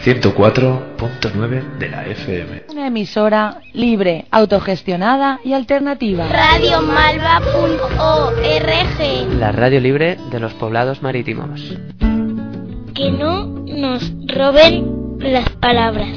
104.9 de la FM. Una emisora libre, autogestionada y alternativa. Radiomalva.org. La radio libre de los poblados marítimos. Que no nos roben las palabras.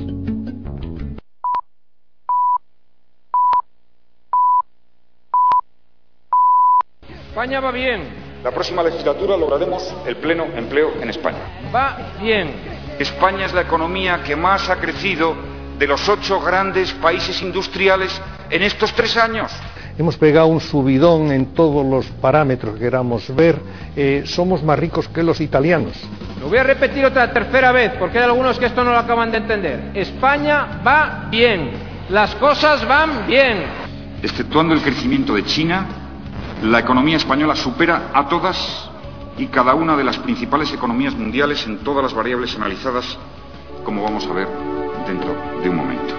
España va bien. La próxima legislatura lograremos el pleno empleo en España. Va bien. España es la economía que más ha crecido de los 8 grandes países industriales en estos 3 años. Hemos pegado un subidón en todos los parámetros que queramos ver. Somos más ricos que los italianos. Lo voy a repetir otra tercera vez, porque hay algunos que esto no lo acaban de entender. España va bien. Las cosas van bien. Exceptuando el crecimiento de China, la economía española supera a todas y cada una de las principales economías mundiales en todas las variables analizadas, como vamos a ver dentro de un momento.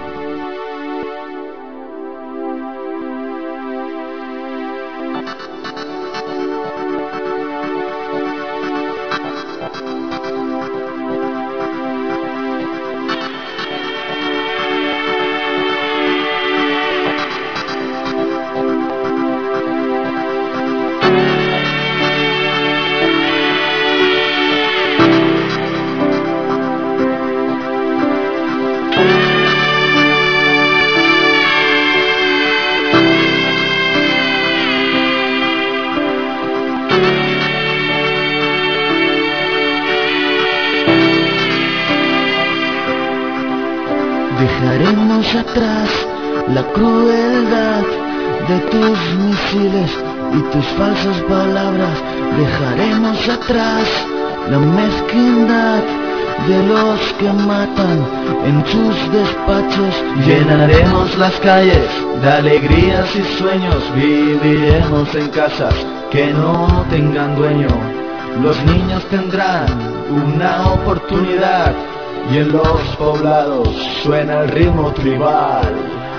Dejaremos atrás la crueldad de tus misiles y tus falsas palabras. Dejaremos atrás la mezquindad de los que matan en sus despachos. Llenaremos las calles de alegrías y sueños. Viviremos en casas que no tengan dueño. Los niños tendrán una oportunidad. Y en los poblados suena el ritmo tribal.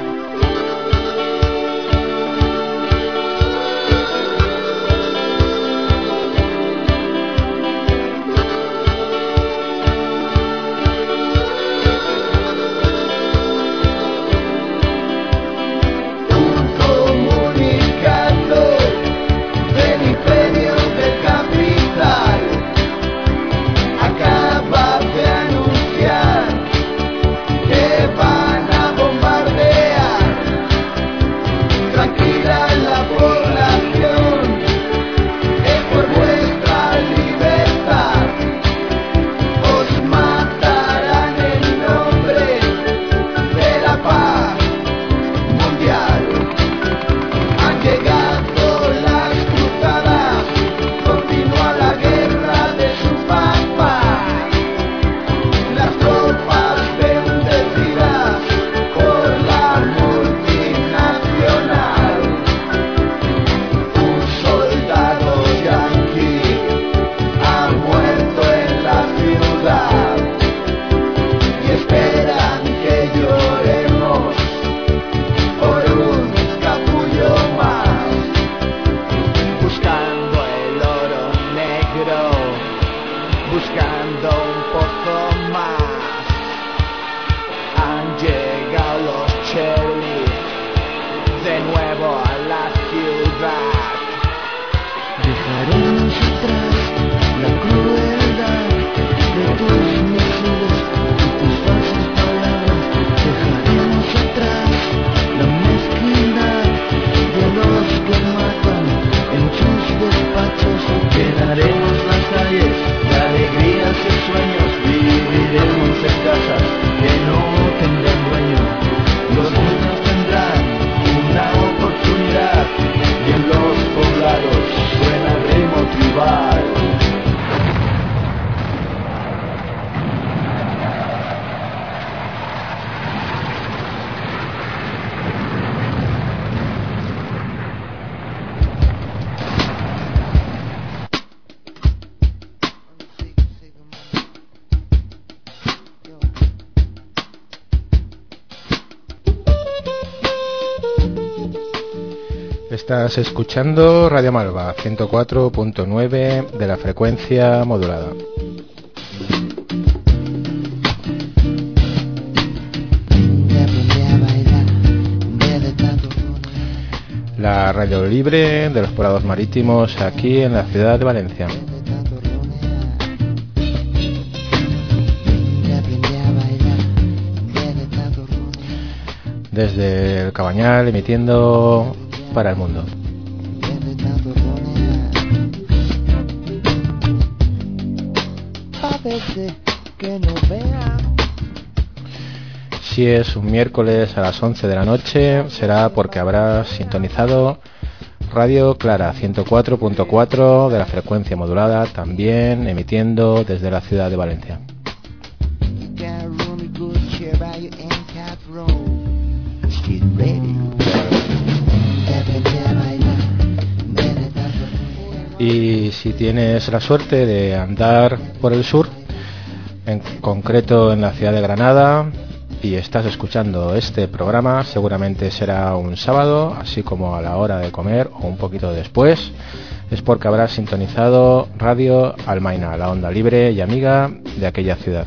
Estás escuchando Radio Malva 104.9 de la frecuencia modulada. la radio libre de los poblados marítimos aquí en la ciudad de Valencia. Desde el Cabañal, emitiendo para el mundo. Si es un miércoles a las 11 de la noche, será porque habrás sintonizado Radio Clara 104.4 de la frecuencia modulada, también emitiendo desde la ciudad de Valencia. Y si tienes la suerte de andar por el sur, en concreto en la ciudad de Granada, y estás escuchando este programa, seguramente será un sábado, así como a la hora de comer o un poquito después, es porque habrás sintonizado Radio Almaina, la onda libre y amiga de aquella ciudad.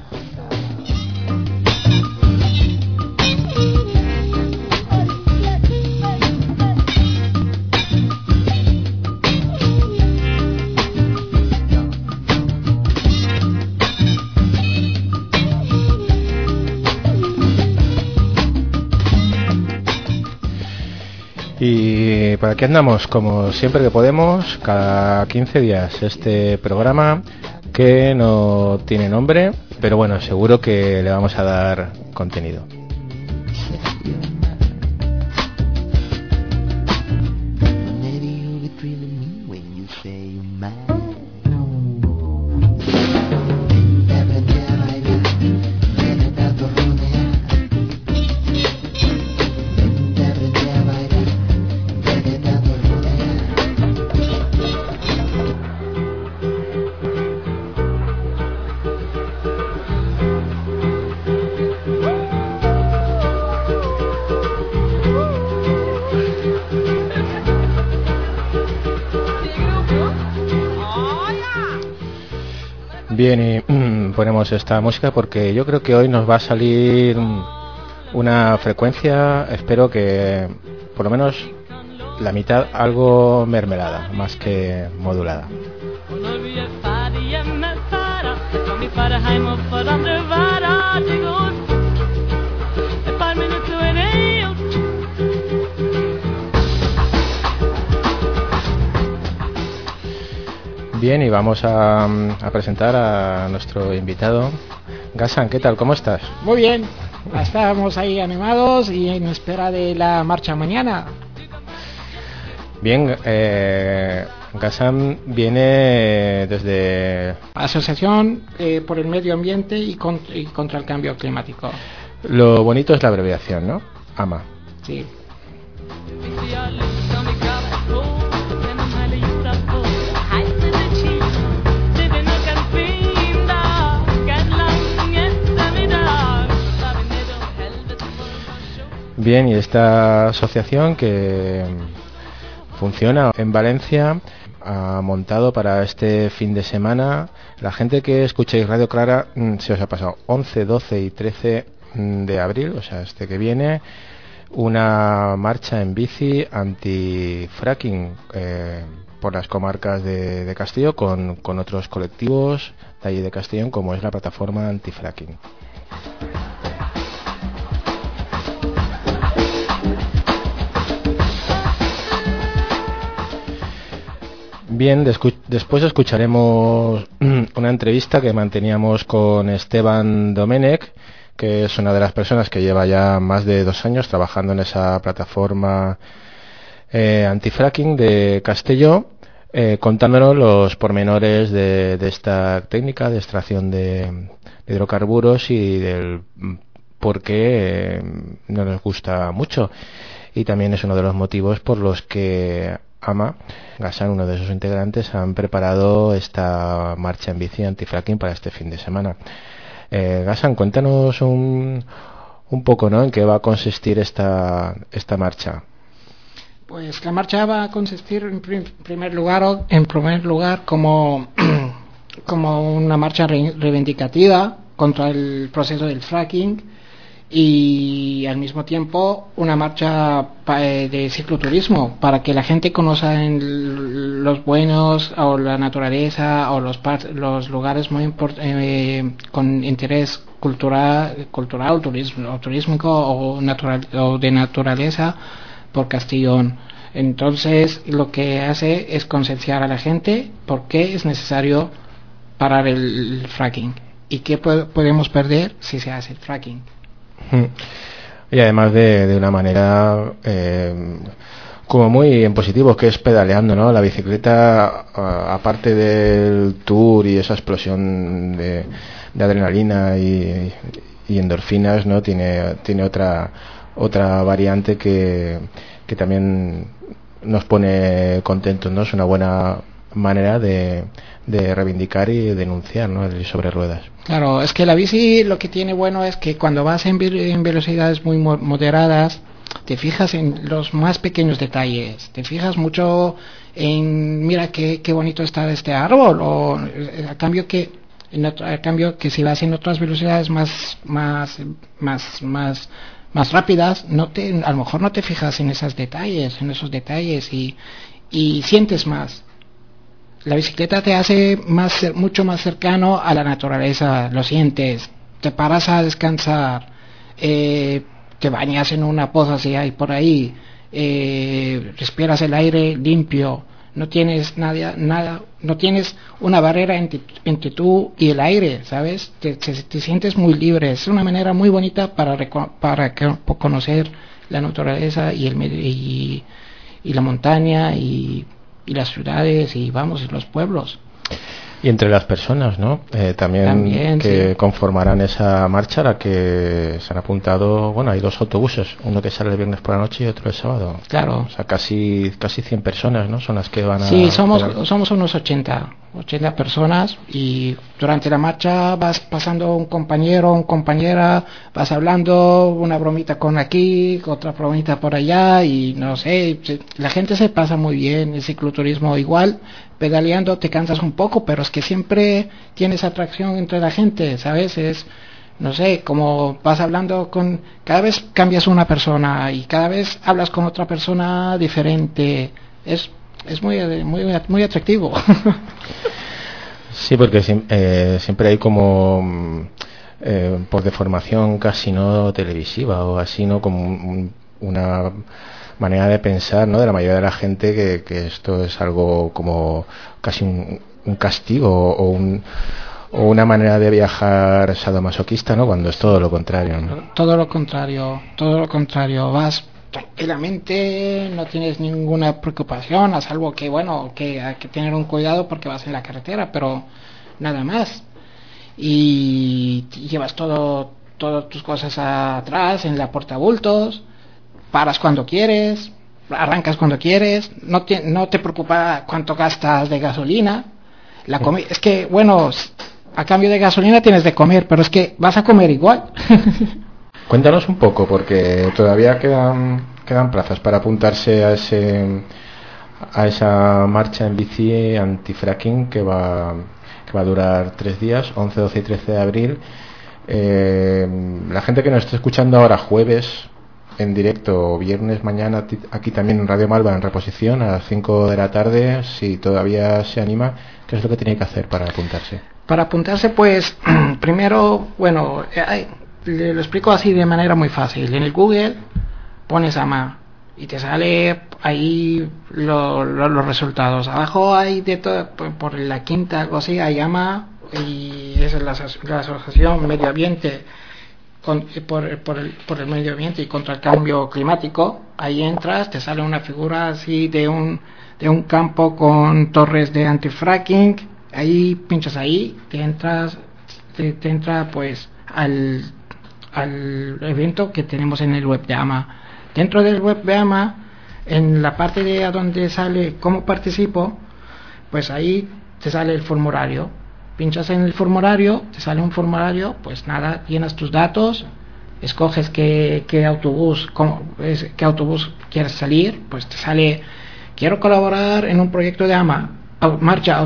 Y por aquí andamos, como siempre que podemos, cada 15 días, este programa que no tiene nombre, pero bueno, seguro que le vamos a dar contenido. Bien, y ponemos esta música porque yo creo que hoy nos va a salir una frecuencia, espero que por lo menos la mitad algo mermelada, más que modulada. Bien, y vamos a presentar a nuestro invitado. Gasan, ¿qué tal? ¿Cómo estás? Muy bien, estamos ahí animados y en espera de la marcha mañana. Bien, Gasan viene desde... Asociación por el Medio Ambiente y contra el Cambio Climático. Lo bonito es la abreviación, ¿no? AMA. Sí. Bien, y esta asociación que funciona en Valencia ha montado para este fin de semana, la gente que escuchéis Radio Clara, se os ha pasado 11, 12 y 13 de abril, o sea, este que viene, una marcha en bici anti-fracking por las comarcas de Castellón con otros colectivos de allí de Castellón, como es la plataforma anti-fracking. Bien, después escucharemos una entrevista que manteníamos con Esteban Domenech, que es una de las personas que lleva ya más de 2 años trabajando en esa plataforma anti-fracking de Castelló, contándonos los pormenores de esta técnica de extracción de hidrocarburos y del por qué no nos gusta mucho. Y también es uno de los motivos por los que AMA, Gasan, uno de sus integrantes, han preparado esta marcha en bici anti-fracking para este fin de semana. Gasan, cuéntanos un poco, ¿no?, en qué va a consistir esta marcha. Pues la marcha va a consistir en primer lugar como una marcha reivindicativa contra el proceso del fracking y al mismo tiempo una marcha de cicloturismo para que la gente conozca en los buenos o la naturaleza o los lugares muy con interés cultural o turístico o de naturaleza por Castellón. Entonces lo que hace es concienciar a la gente por qué es necesario parar el fracking y qué podemos perder si se hace el fracking. Y además de una manera como muy en positivo, que es pedaleando, ¿no? La bicicleta, aparte del tour y esa explosión de adrenalina y endorfinas, ¿no? Tiene otra variante que también nos pone contentos, ¿no? Es una buena manera de reivindicar y denunciar, ¿no? El sobre ruedas. Claro, es que la bici lo que tiene bueno es que cuando vas en velocidades muy moderadas te fijas en los más pequeños detalles, te fijas mucho en mira qué bonito está este árbol, o a cambio que si vas en otras velocidades más rápidas, a lo mejor no te fijas en esos detalles y sientes más. La bicicleta te hace mucho más cercano a la naturaleza, lo sientes, te paras a descansar, te bañas en una poza si hay por ahí, respiras el aire limpio, no tienes nada, no tienes una barrera entre tú y el aire, ¿sabes? Te sientes muy libre. Es una manera muy bonita para conocer la naturaleza y el medio y la montaña y las ciudades y los pueblos. Y entre las personas, ¿no? También que sí, conformarán esa marcha a la que se han apuntado, bueno, hay 2 autobuses, uno que sale el viernes por la noche y otro el sábado. Claro. O sea, casi 100 personas, ¿no? Son las que van a... Sí, somos unos 80 personas, y durante la marcha vas pasando un compañera, vas hablando, una bromita con aquí, otra bromita por allá, y no sé, la gente se pasa muy bien. El cicloturismo igual, pedaleando te cansas un poco, pero es que siempre tienes atracción entre la gente, ¿sabes? Es, no sé, como vas hablando cada vez cambias una persona y cada vez hablas con otra persona diferente. Es muy atractivo. Sí, porque siempre hay como por deformación casi no televisiva o así, ¿no? Como una manera de pensar, ¿no? De la mayoría de la gente que esto es algo como casi un castigo o una manera de viajar sadomasoquista, ¿no? Cuando es todo lo contrario, ¿no? Todo lo contrario. Vas tranquilamente, no tienes ninguna preocupación, a salvo que hay que tener un cuidado porque vas en la carretera, pero nada más. Y llevas todas tus cosas atrás en la portabultos, paras cuando quieres, arrancas cuando quieres, no te preocupa cuánto gastas de gasolina. Es que, a cambio de gasolina tienes de comer, pero es que vas a comer igual. Cuéntanos un poco, porque todavía quedan plazas para apuntarse a esa marcha en bici anti-fracking que va a durar 3 días, 11, 12 y 13 de abril. La gente que nos esté escuchando ahora jueves en directo o viernes mañana aquí también en Radio Malva en reposición a las 5 de la tarde, si todavía se anima, ¿qué es lo que tiene que hacer para apuntarse? Para apuntarse, pues primero, lo explico así de manera muy fácil. En el Google pones AMA y te sale ahí los resultados. Abajo hay de todo, por la quinta algo así, hay AMA, y esa es la Asociación Medio Ambiente por el medio ambiente y contra el cambio climático. Ahí entras, te sale una figura así de un campo con torres de anti-fracking. Ahí pinchas ahí, te entra pues al evento que tenemos en el web de AMA. Dentro del web de AMA, en la parte de a donde sale cómo participo, pues ahí te sale el formulario. Pinchas en el formulario, te sale un formulario, pues nada, llenas tus datos, escoges qué autobús quieres salir, pues te sale, quiero colaborar en un proyecto de AMA,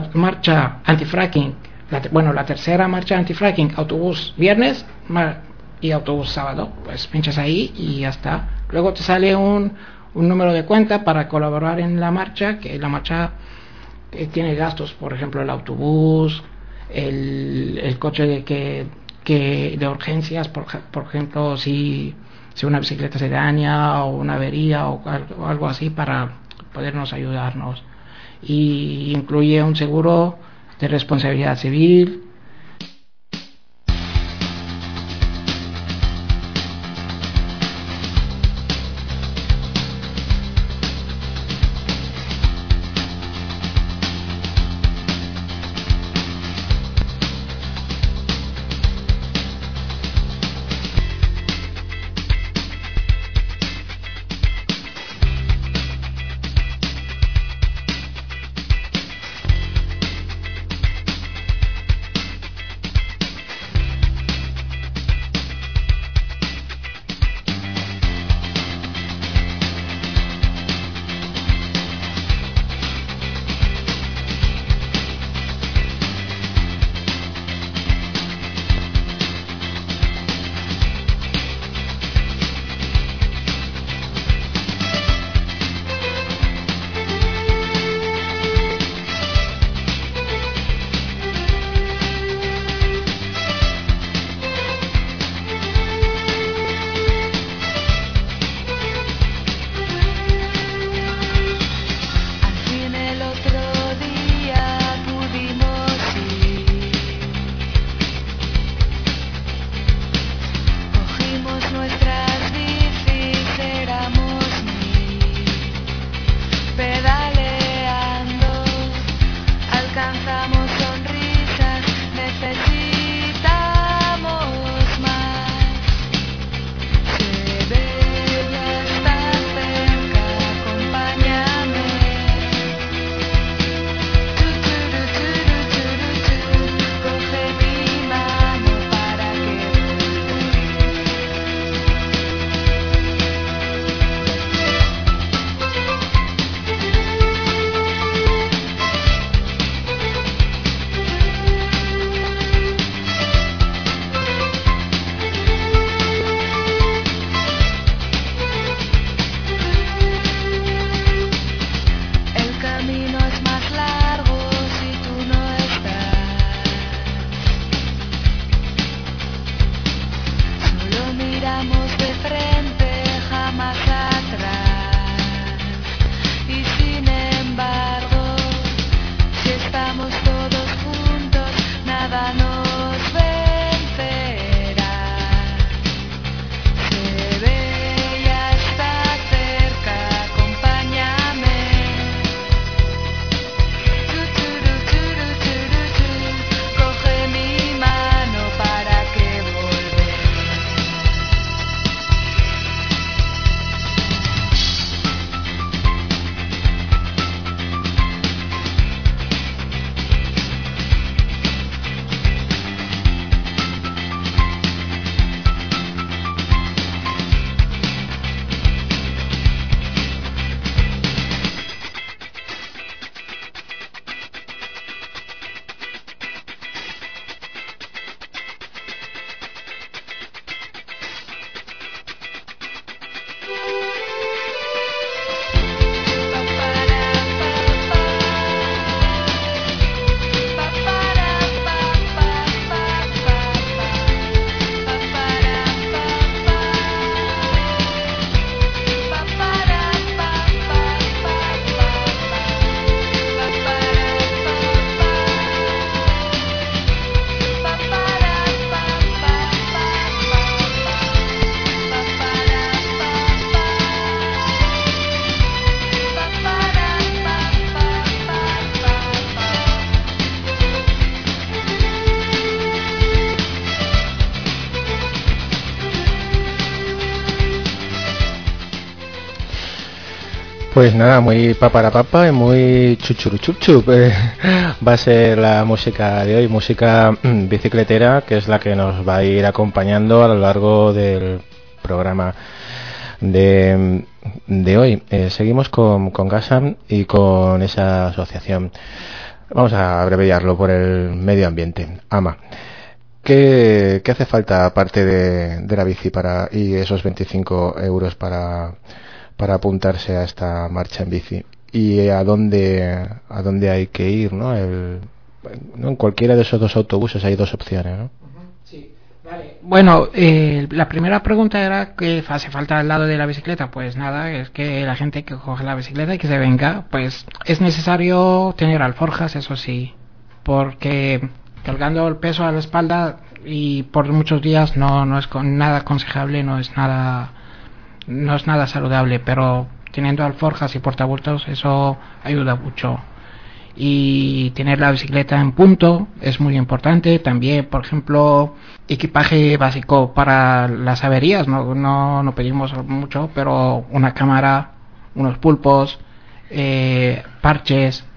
marcha anti-fracking, la tercera marcha anti-fracking, autobús viernes, y autobús sábado, pues pinchas ahí y ya está. Luego te sale un número de cuenta para colaborar en la marcha, que la marcha tiene gastos, por ejemplo el autobús, el coche de urgencias, por ejemplo, si una bicicleta se daña o una avería o algo así, para podernos ayudarnos. Y incluye un seguro de responsabilidad civil. Pues nada, muy paparapapa y muy chuchuruchuchup. Va a ser la música de hoy, música bicicletera, que es la que nos va a ir acompañando a lo largo del programa de hoy. Seguimos con GASAM y con esa asociación. Vamos a abreviarlo por el medio ambiente, AMA. ¿qué hace falta aparte de la bici y esos 25 euros para apuntarse a esta marcha en bici? ¿Y a dónde hay que ir, ¿no? En cualquiera de esos dos autobuses hay dos opciones, ¿no? Sí, vale. Bueno, la primera pregunta era ¿qué hace falta al lado de la bicicleta? Pues nada, es que la gente que coge la bicicleta y que se venga, pues es necesario tener alforjas, eso sí, porque cargando el peso a la espalda y por muchos días no es nada aconsejable, no es nada saludable, pero teniendo alforjas y portabultos eso ayuda mucho. Y tener la bicicleta en punto es muy importante. También, por ejemplo, equipaje básico para las averías, no pedimos mucho, pero una cámara, unos pulpos, parches,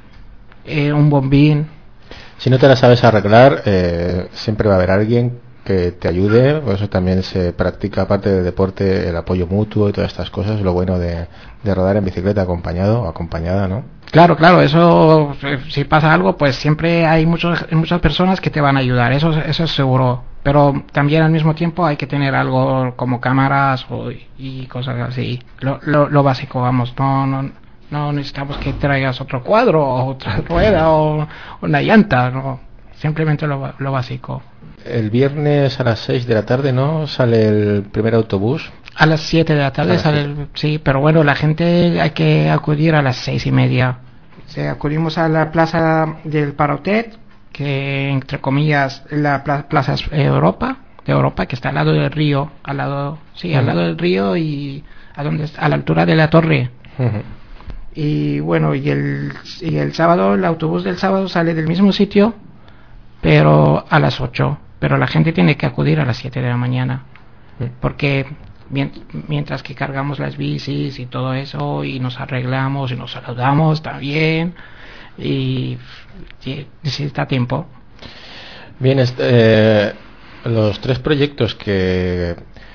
un bombín. Si no te la sabes arreglar, siempre va a haber alguien que te ayude. Por eso también se practica, aparte del deporte, el apoyo mutuo y todas estas cosas. Lo bueno de rodar en bicicleta acompañado o acompañada, ¿no? Claro, eso, si pasa algo, pues siempre hay muchas personas que te van a ayudar, eso es seguro. Pero también al mismo tiempo hay que tener algo como cámaras y cosas así. Lo básico, vamos, no necesitamos que traigas otro cuadro o otra rueda o una llanta, no, simplemente lo básico. El viernes a las 6 de la tarde, ¿no? Sale el primer autobús. A las 7 de la tarde sale sí, pero bueno, la gente hay que acudir a las 6:30. Acudimos a la plaza del Parotet, que entre comillas la plaza de Europa, que está al lado del río, al lado del río y a la altura de la torre. Uh-huh. Y bueno, y el sábado, el autobús del sábado sale del mismo sitio, pero a las 8. Pero la gente tiene que acudir a las 7 de la mañana, porque mientras que cargamos las bicis y todo eso, y nos arreglamos y nos saludamos también, y necesita tiempo. Bien, los tres proyectos que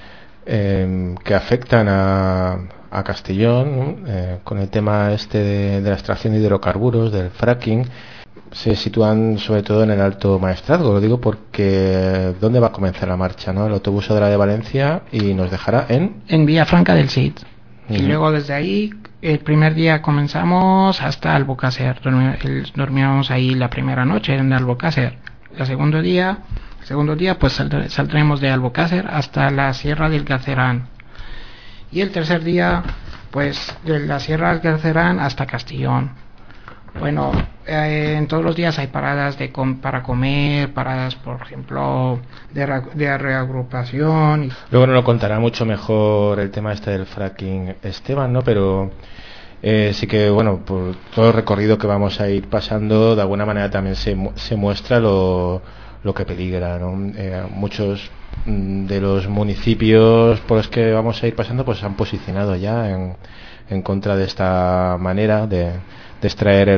afectan a Castellón, con el tema de la extracción de hidrocarburos, del fracking, se sitúan sobre todo en el Alto Maestrazgo. Lo digo porque ¿dónde va a comenzar la marcha, no? El autobús saldrá de Valencia y nos dejará en Villafranca del Cid. Uh-huh. Y luego desde ahí, el primer día comenzamos hasta Albocácer. Dormíamos ahí la primera noche en Albocácer. El segundo día pues saldremos de Albocácer hasta la Sierra del Galcerán. Y el tercer día, pues de la Sierra del Galcerán hasta Castellón. Bueno, en todos los días hay paradas para comer, paradas, por ejemplo, de reagrupación. Luego nos lo contará mucho mejor el tema del fracking Esteban, ¿no? Pero sí que, bueno, por todo el recorrido que vamos a ir pasando, de alguna manera también se muestra lo que peligra, ¿no? Muchos de los municipios por los que vamos a ir pasando pues se han posicionado ya en contra de esta manera de extraer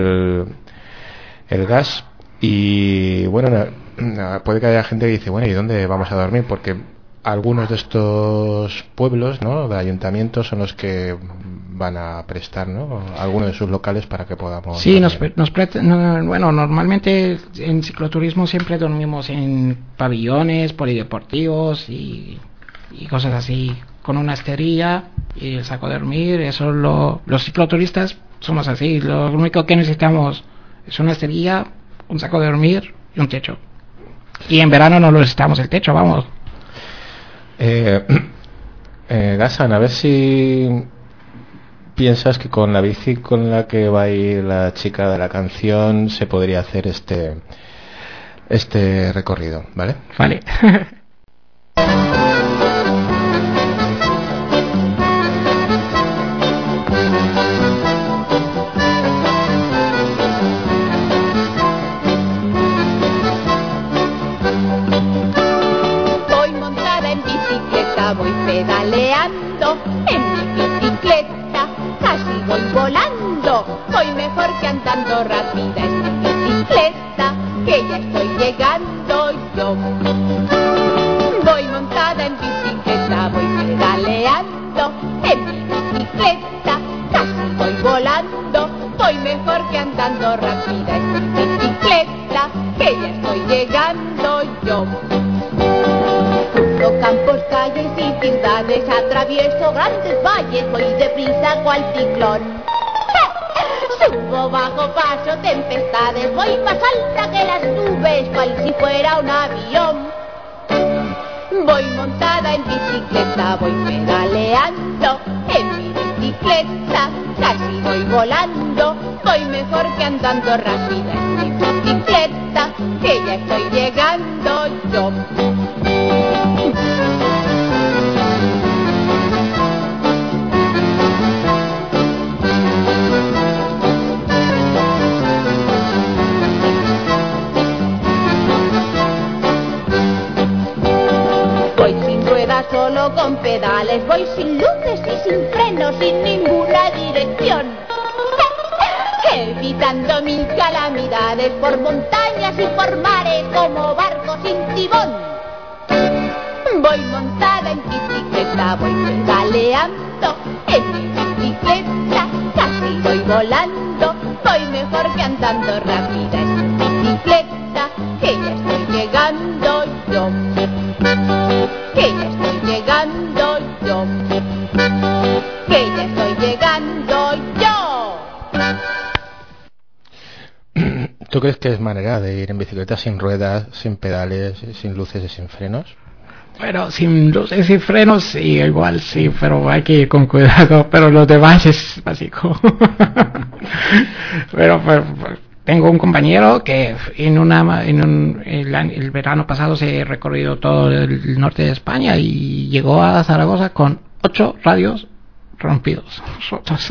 el gas. Y bueno, puede que haya gente que dice, bueno, ¿y dónde vamos a dormir? Porque algunos de estos pueblos, ¿no?, de ayuntamientos son los que van a prestar, ¿no?, algunos de sus locales para que podamos... Sí, bueno, normalmente en cicloturismo siempre dormimos en pabellones polideportivos y cosas así, con una estería y el saco de dormir. Eso los cicloturistas somos así, lo único que necesitamos es una esterilla, un saco de dormir y un techo. Y en verano no necesitamos el techo, vamos. Gasan, a ver si piensas que con la bici con la que va a ir la chica de la canción se podría hacer este recorrido, ¿vale? Vale. Voy pedaleando en mi bicicleta, casi voy volando, voy mejor que andando rápida en mi bicicleta, que ya estoy llegando yo. Voy montada en bicicleta, voy pedaleando en mi bicicleta, casi voy volando, voy mejor que andando rápida en mi bicicleta, que ya estoy llegando yo. yo. Cruzo campos, calles y ciudades, atravieso grandes valles, voy deprisa cual ciclón. Subo, bajo, paso tempestades, voy más alta que las nubes, cual si fuera un avión. Voy montada en bicicleta, voy pedaleando en mi bicicleta, casi voy volando, voy mejor que andando rápida en mi bicicleta, que ya estoy llegando yo. Solo con pedales, voy sin luces y sin frenos, sin ninguna dirección, evitando mil calamidades por montañas y por mares como barco sin timón. Voy montada en bicicleta, voy pedaleando en mi bicicleta, casi voy volando, voy mejor que andando rápida en mi bicicleta, que ya estoy llegando yo. Que ya estoy llegando yo, que ya estoy llegando yo. ¿Tú crees que es manera de ir en bicicleta sin ruedas, sin pedales, sin luces y sin frenos? Bueno, sin luces y frenos sí, igual sí, pero hay que ir con cuidado, pero lo demás es básico. pero tengo un compañero que el verano pasado se ha recorrido todo el norte de España y llegó a Zaragoza con 8 radios rompidos, rotos.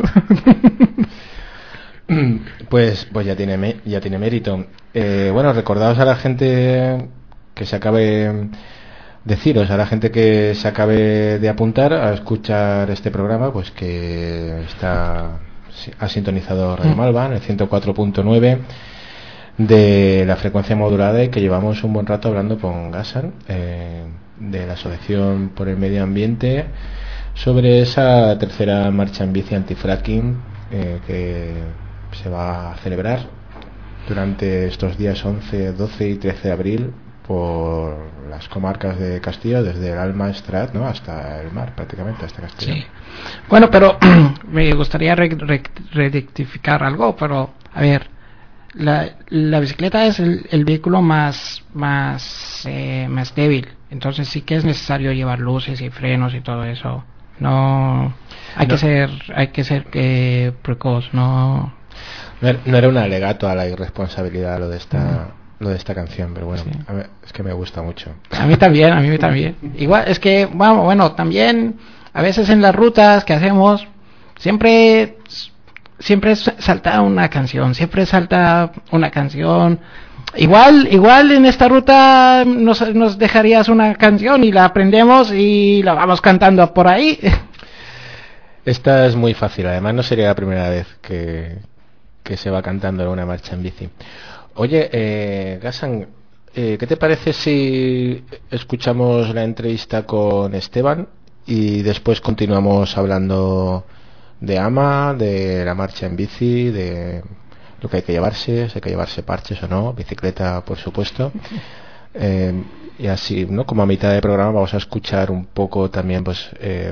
Pues ya tiene mérito. Bueno, recordaos a la gente que se acabe, deciros a la gente que se acabe de apuntar a escuchar este programa, pues que ha sintonizado Radio Malva en el 104.9 de la frecuencia modulada, y que llevamos un buen rato hablando con Gasan de la Asociación por el Medio Ambiente sobre esa tercera marcha en bici antifracking que se va a celebrar durante estos días 11, 12 y 13 de abril por las comarcas de Castilla, desde el Alma Estrat, ¿no?, hasta el mar, prácticamente hasta Castilla. Sí. Bueno, pero me gustaría rectificar algo, pero a ver, la bicicleta es el vehículo más débil, entonces sí que es necesario llevar luces y frenos y todo eso. Hay que ser precoz, no era un alegato a la irresponsabilidad lo de esta canción, pero bueno, sí. A ver, es que me gusta mucho. A mí también. Igual, es que, bueno, también a veces en las rutas que hacemos, siempre salta una canción. Igual en esta ruta nos dejarías una canción y la aprendemos y la vamos cantando por ahí. Esta es muy fácil, además no sería la primera vez que se va cantando en una marcha en bici. Oye, Gasan, ¿qué te parece si escuchamos la entrevista con Esteban y después continuamos hablando de AMA, de la marcha en bici, de lo que hay que llevarse, si hay que llevarse parches o no, bicicleta por supuesto, y así, ¿no?, como a mitad de programa vamos a escuchar un poco también, pues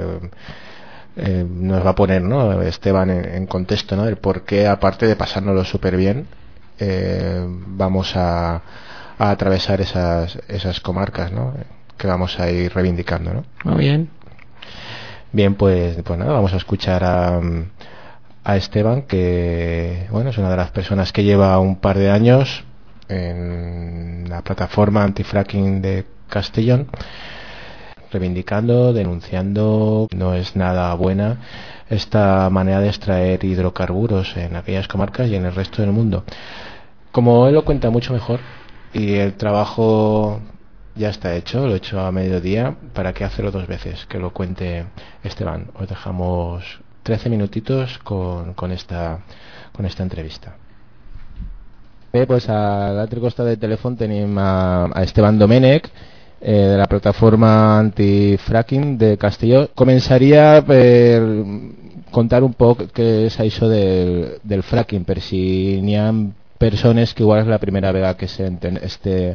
nos va a poner, ¿no?, Esteban en contexto, ¿no?, el por qué, aparte de pasárnoslo súper bien, vamos a atravesar esas comarcas, ¿no?, que vamos a ir reivindicando, ¿no? Muy bien, pues nada, vamos a escuchar a Esteban, que bueno, es una de las personas que lleva un par de años en la plataforma antifracking de Castellón, reivindicando, denunciando, no es nada buena esta manera de extraer hidrocarburos en aquellas comarcas y en el resto del mundo. Como él lo cuenta mucho mejor, y el trabajo ya está hecho, lo he hecho a mediodía, ¿para qué hacerlo dos veces? Que lo cuente Esteban. Os dejamos 13 minutitos con esta entrevista. Pues a l'altre costat del telèfon tenim a Esteban Domènech, de la plataforma antifracking de Castelló. Començaria per contar un poc què és això del fracking, per si n'hi ha persones que igual és la primera vegada que senten este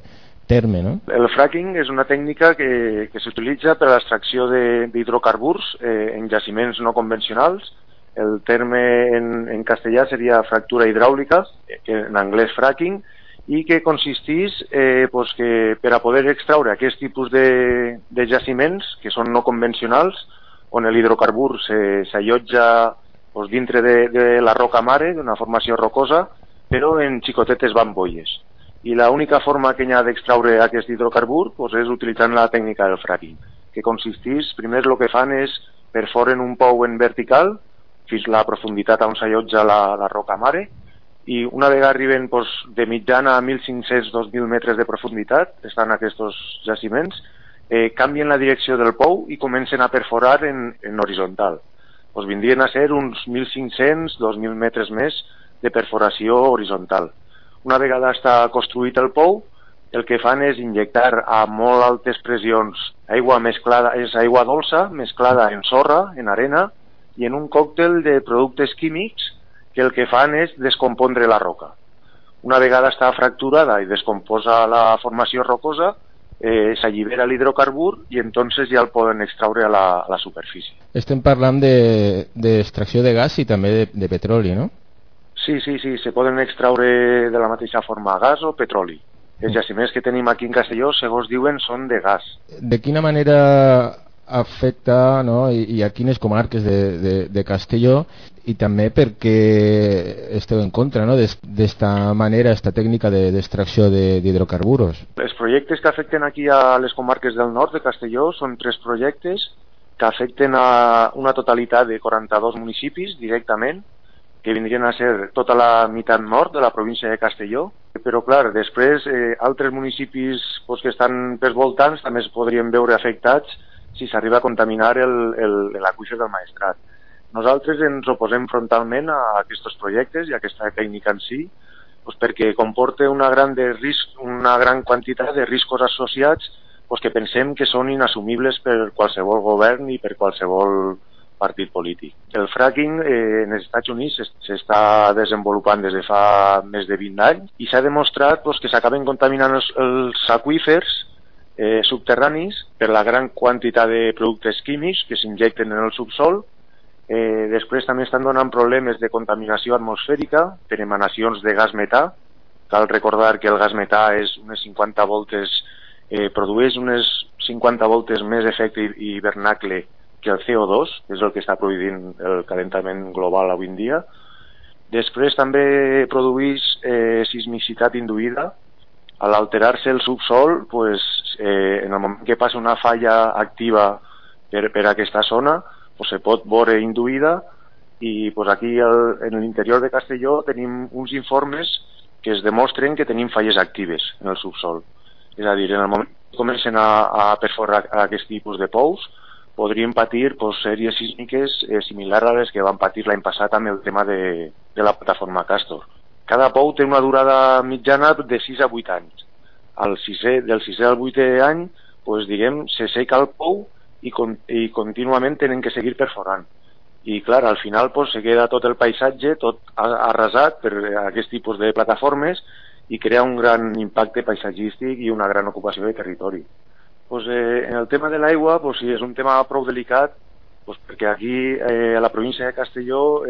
terme, no? El fracking és una tècnica que s'utilitza per a l'extracció d'hidrocarburs en jaciments no convencionals. El terme en castellà seria fractura hidràulica, que en anglès fracking, i que consisteix que per a poder extraure aquest tipus de jaciments, que són no convencionals, on l'hidrocarbur s'allotja dintre de la roca mare, d'una formació rocosa, però en xicotetes bambolles. I l'única forma que hi ha d'extraure aquest hidrocarbur és utilitzant la tècnica del fracking, que consisteix, primer el que fan és perforen un pou en vertical fins a la profunditat on s'allotja la roca mare, i una vegada arriben de mitjana a 1.500-2.000 metres de profunditat, estan aquests jaciments, canvien la direcció del pou i comencen a perforar en horitzontal. Vindrien a ser uns 1.500-2.000 metres més de perforació horitzontal. Una vegada està construït el pou, el que fan és injectar a molt altes pressions aigua mesclada, és aigua dolça mesclada en sorra, en arena, i en un còctel de productes químics que el que fan és descompondre la roca. Una vegada està fracturada i descomposa la formació rocosa, s'allibera l'hidrocarbur i entonces ja el poden extraure a la superfície. Estem parlant d'extracció de gas i també de petroli, no? Sí, se poden extraure de la mateixa forma gas o petroli. Els jaciments que tenim aquí en Castelló, segons diuen, són de gas. De quina manera afecta, no, i a quines comarques de Castelló, i també perquè esteu en contra, no, d'esta manera, esta tècnica d'extracció d'hidrocarburos? Els projectes que afecten aquí a les comarques del nord de Castelló són 3 projectes que afecten a una totalitat de 42 municipis directament, que vindrien a ser tota la meitat nord de la província de Castelló, però clar, després altres municipis que estan pels voltants també es podrien veure afectats si s'arriba a contaminar l'aqüífer del Maestrat. Nosaltres ens oposem frontalment a aquests projectes i a aquesta tècnica en si, perquè comporta una gran quantitat de riscos associats que pensem que són inassumibles per qualsevol govern i per qualsevol partit polític. El fracking en els Estats Units s'està desenvolupant des de fa més de 20 anys i s'ha demostrat que s'acaben contaminant els aqüífers subterranis per la gran quantitat de productes químics que s'injecten en el subsol. Després també estan donant problemes de contaminació atmosfèrica per emanacions de gas metà. Cal recordar que el gas metà és unes 50 voltes, produeix unes 50 voltes més efecte hivernacle que el CO2, que és el que està produint el calentament global avui en dia. Després també produeix sismicitat induïda. A l'alterar-se el subsol, en el moment que passa una falla activa per aquesta zona, se pot veure induïda, i aquí en l'interior de Castelló tenim uns informes que es demostren que tenim falles actives en el subsol. És a dir, en el moment que comencen a perforar aquest tipus de pous, podrien patir sèries sísmiques similars a les que van patir l'any passat amb el tema de la plataforma Castor. Cada pou té una durada mitjana de 6 a 8 anys. Del 6è al 8è any, se seca el pou i contínuament tenen que seguir perforant. I clar, al final se queda tot el paisatge, tot arrasat per aquest tipus de plataformes i crea un gran impacte paisatgístic i una gran ocupació de territori. En el tema de l'aigua, sí, és un tema prou delicat, perquè aquí a la província de Castelló,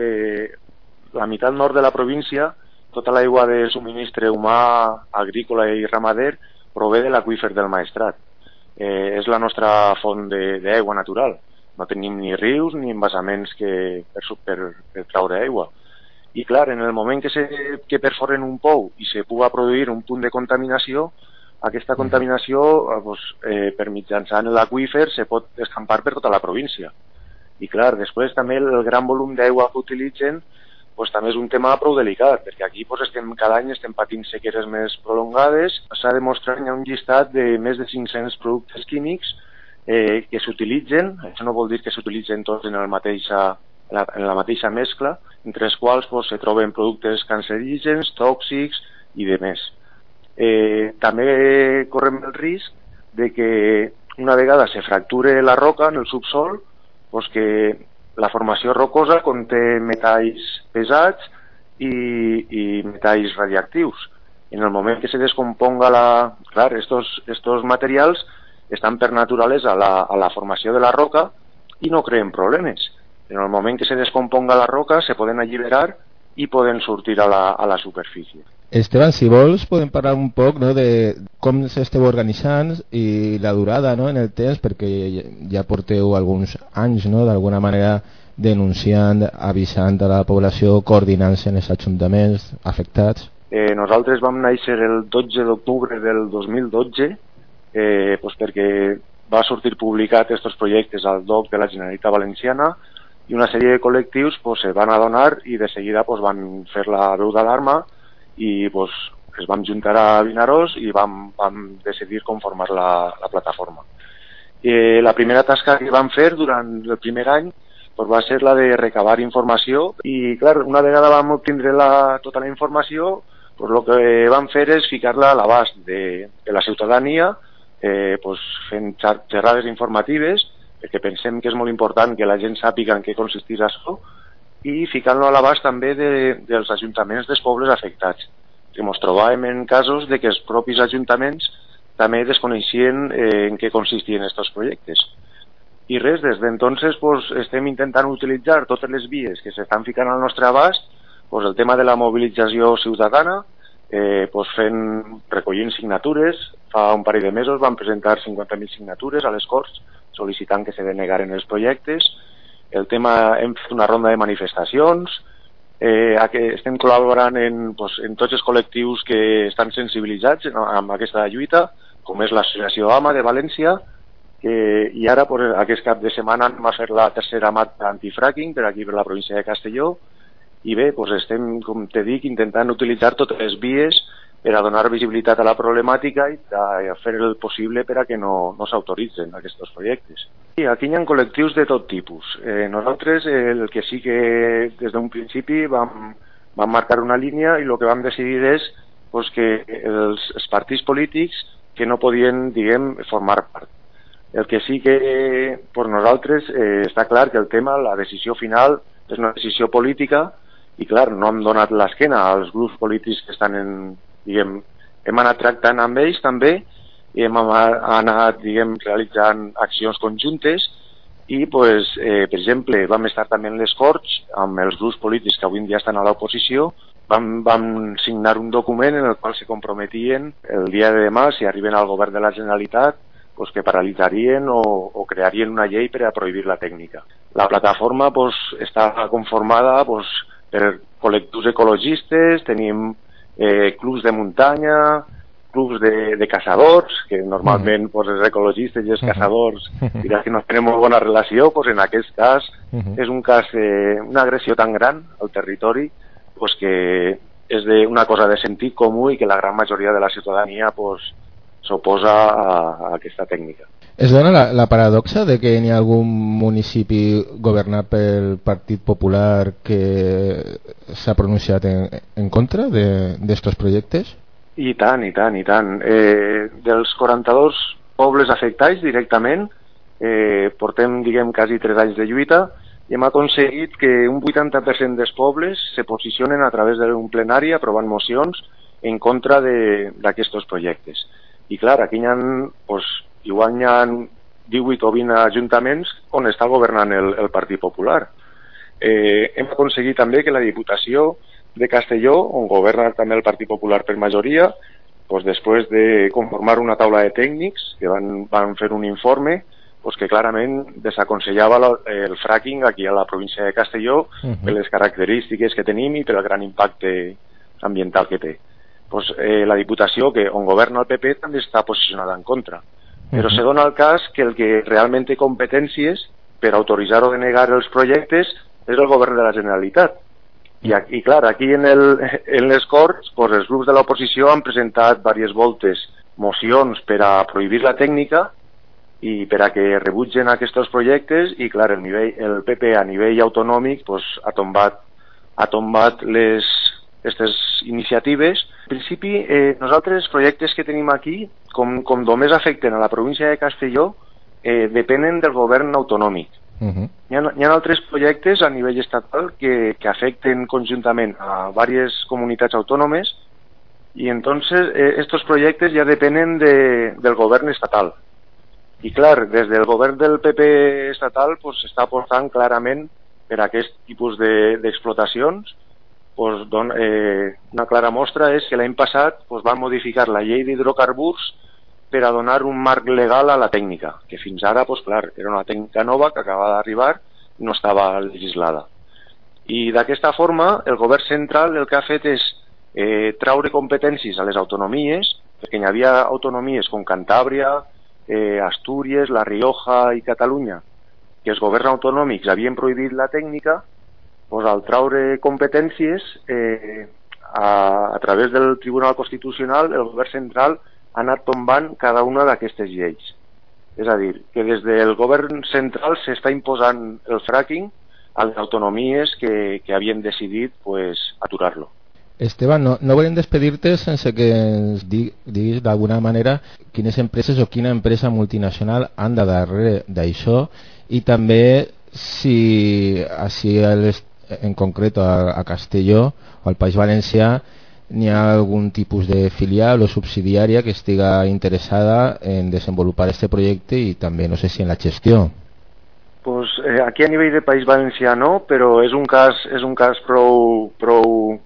la meitat nord de la província, tota l'aigua de subministre humà, agrícola i ramader prové de l'aqüífer del Maestrat. És la nostra font d'aigua natural. No tenim ni rius ni embassaments per traure aigua. I clar, en el moment que perforen un pou i se puga produir un punt de contaminació, aquesta contaminació per mitjançant l'aqüífer se pot escampar per tota la província. I clar, després també el gran volum d'aigua que utilitzen també és un tema prou delicat, perquè aquí cada any estem patint sequeres més prolongades. S'ha demostrat que hi ha un llistat de més de 500 productes químics que s'utilitzen. Això no vol dir que s'utilitzen tots en la mateixa mescla, entre els quals se troben productes cancerígens, tòxics i demés. També correm el risc de que una vegada se fracture la roca en el subsol, que la formació rocosa conté metalls pesats i metalls radioactius. En el moment que se descomponga Clar, estos materials estan per naturalesa a la formació de la roca i no creen problemes. En el moment que se descomponga la roca se poden alliberar i poden sortir a la superfície. Esteban, si vols podem parlar un poc, no, de com s'esteu organitzant i la durada, no, en el temps, perquè ja porteu alguns anys, no, d'alguna manera denunciant, avisant a la població, coordinant-se en els ajuntaments afectats. Nosaltres vam néixer el 12 d'octubre del 2012 perquè va sortir publicat aquests projectes al DOC de la Generalitat Valenciana i una sèrie de col·lectius se van adonar i de seguida van fer la veu d'alarma i es vam juntar a Vinaròs i vam decidir conformar la plataforma. La primera tasca que vam fer durant el primer any va ser la de recabar informació i, clar, una vegada vam obtindre tota la informació, el que vam fer és ficar-la a l'abast de la ciutadania, fent xerrades informatives, perquè pensem que és molt important que la gent sàpiga en què consisteix això, i ficant-lo a l'abast també dels ajuntaments dels pobles afectats. Que ens trobàvem en casos de que els propis ajuntaments també desconeixien en què consistien aquests projectes. I res, des d'entonces estem intentant utilitzar totes les vies que s'estan ficant al nostre abast, el tema de la mobilització ciutadana, recollint signatures. Fa un parell de mesos vam presentar 50.000 signatures a les Corts sol·licitant que se denegaren els projectes. El tema, hem fet una ronda de manifestacions, estem col·laborant en tots els col·lectius que estan sensibilitzats amb aquesta lluita, com és l'Associació AMA de València, i ara aquest cap de setmana anem a fer la tercera mata antifracking per aquí per la província de Castelló, i bé, estem, com te dic, intentant utilitzar totes les vies per a donar visibilitat a la problemàtica i a fer el possible per a que no s'autoritzen aquests projectes. I aquí hi ha col·lectius de tot tipus. Nosaltres el que sí que des d'un principi vam marcar una línia i el que vam decidir és que els partits polítics que no podien, formar part. El que sí que per nosaltres està clar que el tema, la decisió final, és una decisió política i clar, no hem donat l'esquena als grups polítics que estan hem anat tractant amb ells també i hem anat, realitzant accions conjuntes i, per exemple, vam estar també en les Corts amb els grups polítics que avui en dia estan a l'oposició. Vam signar un document en el qual se comprometien el dia de demà, si arriben al govern de la Generalitat, que paralitzarien o crearien una llei per a prohibir la tècnica. La plataforma està conformada per col·lectius ecologistes, tenim clubs de muntanya, clubs de caçadors, que normalment els ecologistes i els caçadors dirà que no tenen molt bona relació, en aquest cas és un cas d'una agressió tan gran al territori que és una cosa de sentit comú i que la gran majoria de la ciutadania s'oposa a aquesta tècnica. Es dona la paradoxa de que hi ha algun municipi governat pel Partit Popular que s'ha pronunciat en contra d'estos projectes? I tant. Dels 42 pobles afectats directament, portem, quasi 3 anys de lluita i hem aconseguit que un 80% dels pobles se posicionen a través d'un plenari aprovant mocions en contra d'aquests projectes. I clar, aquí hi ha 18 o 20 ajuntaments on està governant el Partit Popular. Hem aconseguit també que la Diputació de Castelló, on governa també el Partit Popular per majoria, després de conformar una taula de tècnics que van fer un informe que clarament desaconsellava el fracking aquí a la província de Castelló per les característiques que tenim i per el gran impacte ambiental que té. La Diputació, on governa el PP, també està posicionada en contra. Però se dona el cas que el que realment té competències per autoritzar o denegar els projectes és el govern de la Generalitat. I clar, aquí en les Corts, els grups de l'oposició han presentat diverses voltes mocions per a prohibir la tècnica i per a que rebutgen aquests projectes i clar, el PP a nivell autonòmic ha tombat aquestes iniciatives. En principi, nosaltres els projectes que tenim aquí, com només afecten a la província de Castelló, depenen del govern autonòmic. Hi ha altres projectes a nivell estatal que afecten conjuntament a diverses comunitats autònomes Y entonces estos projectes ja depenen del govern estatal. I clar, des del govern del PP estatal s'està apostant clarament per aquest tipus d'explotacions. Una clara mostra és que l'any passat van modificar la llei d'hidrocarburs per a donar un marc legal a la tècnica, que fins ara, clar, era una tècnica nova que acabava d'arribar i no estava legislada. I d'aquesta forma, el govern central el que ha fet és traure competències a les autonomies, perquè hi havia autonomies com Cantàbria, Astúries, La Rioja i Catalunya, que els governs autonòmics havien prohibit la tècnica. Al traure competències, a través del Tribunal Constitucional, el govern central ha anat tombant cada una d'aquestes lleis. És a dir, que des del govern central s'està imposant el fracking a les autonomies que havien decidit aturar-lo. Esteban, no volem despedir-te sense que ens diguis d'alguna manera quines empreses o quina empresa multinacional han de darrere d'això, i també si en concret a Castelló o al País Valencià n'hi ha algun tipus de filial o subsidiària que estiga interessada en desenvolupar este projecte i també no sé si en la gestió. Aquí a nivell de País Valencià no, però és un cas prou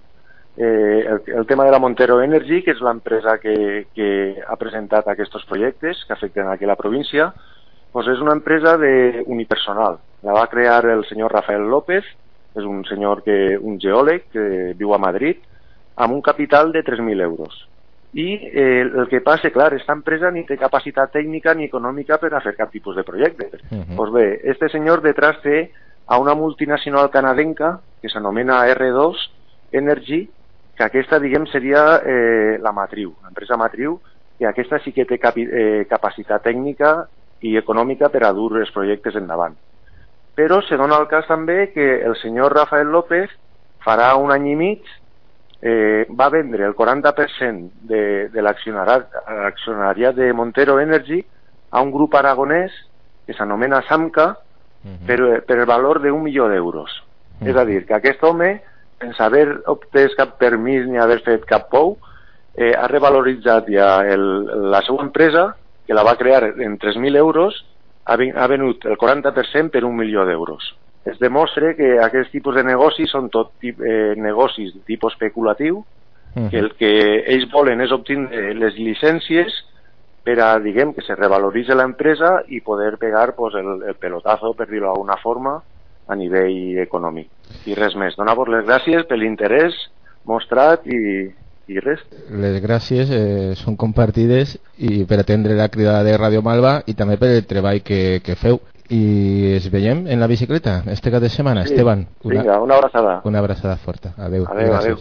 el tema de la Montero Energy, que és l'empresa que ha presentat aquests projectes que afecten aquí a la província, és una empresa unipersonal. La va crear el senyor Rafael López, és un geòleg que viu a Madrid, amb un capital de 3.000 euros. I el que passa, clar, aquesta empresa ni té capacitat tècnica ni econòmica per a fer cap tipus de projecte. Doncs bé, este senyor detrás té a una multinacional canadenca que s'anomena R2 Energy, que aquesta, diguem, seria la matriu, l'empresa matriu, que aquesta sí que té capacitat tècnica i econòmica per a dur els projectes endavant. Però se dona el cas també que el senyor Rafael López farà un any i mig va vendre el 40% de l'accionariat de Montero Energy a un grup aragonès que s'anomena Samca per el valor d'1 milió d'euros. És a dir, que aquest home, sense haver obtès cap permís ni haver fet cap pou, ha revaloritzat ja la seva empresa, que la va crear en 3.000 euros, ha venut el 40% per 1 milió d'euros. Es demostra que aquest tipus de negocis són tot negocis de tipus especulatiu, que el que ells volen és obtenir les llicències per a, diguem, que se revaloritzi l'empresa i poder pegar el pelotazo, per dir-ho d'alguna forma, a nivell econòmic. I res més. Donar-vos les gràcies per l'interès mostrat i res. Les gràcies són compartides i per atendre la cridada de Ràdio Malva i també per el treball que feu. I ens veiem en la bicicleta este cap de setmana, sí. Esteban. Vinga, una abraçada. Una abraçada forta. Adéu. Adéu.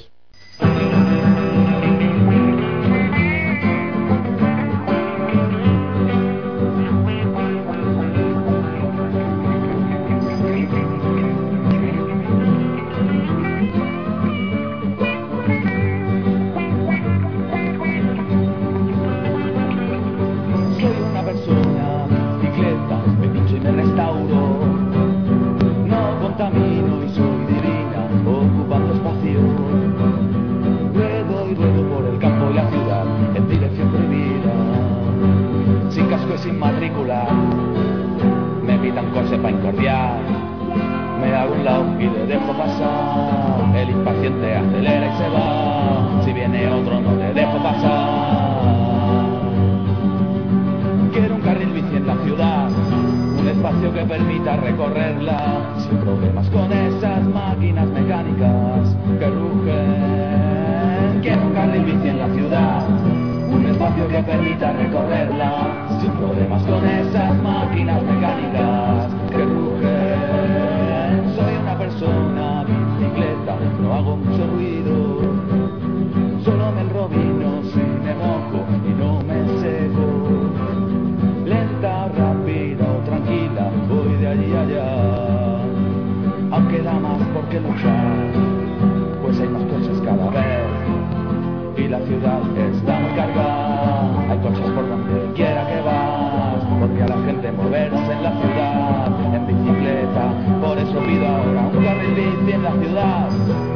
Sin matrícula, me pitan coche para incordiar, me hago un lado y le dejo pasar, el impaciente acelera y se va, si viene otro no le dejo pasar. Quiero un carril bici en la ciudad, un espacio que permita recorrerla, sin problemas con esas máquinas mecánicas que rugen. Quiero un carril bici en la ciudad, un espacio que permita recorrerla, sin problemas con esas máquinas mecánicas que rugen. Soy una persona bicicleta, no hago mucho ruido, solo me enrobino si me mojo y no me seco. Lenta, rápida o tranquila, voy de allí a allá, aunque da más por qué luchar, pues hay más coches cada vez y la ciudad está muy cargada. Hay coches por donde quiera que vas, porque a la gente moverse en la ciudad en bicicleta. Por eso pido ahora un carril bici en la ciudad, un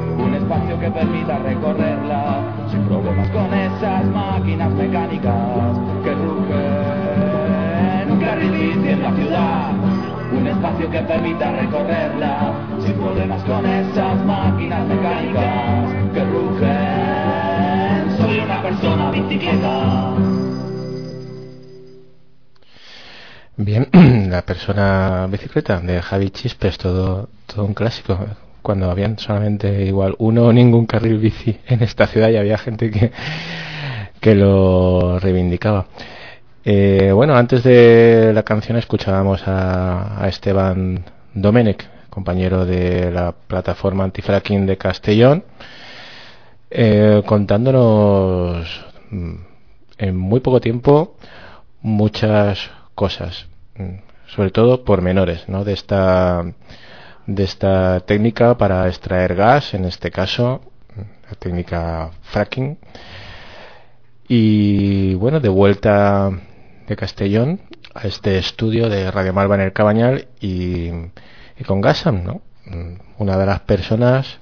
espacio que permita recorrerla, sin problemas con esas máquinas mecánicas que rugen. Un carril bici en la ciudad, un espacio que permita recorrerla, sin problemas con esas máquinas mecánicas que rugen. Soy una persona bicicleta. Bien, la persona bicicleta de Javi Chispes, todo un clásico. Cuando habían solamente igual uno o ningún carril bici en esta ciudad y había gente que lo reivindicaba. Bueno, antes de la canción escuchábamos a Esteban Domenech, compañero de la plataforma antifracking de Castellón, contándonos en muy poco tiempo muchas cosas, sobre todo pormenores, ¿no? de esta técnica para extraer gas, en este caso la técnica fracking. Y bueno, de vuelta de Castellón a este estudio de Radio Malva en el Cabañal y con Gassam, ¿no? Una de las personas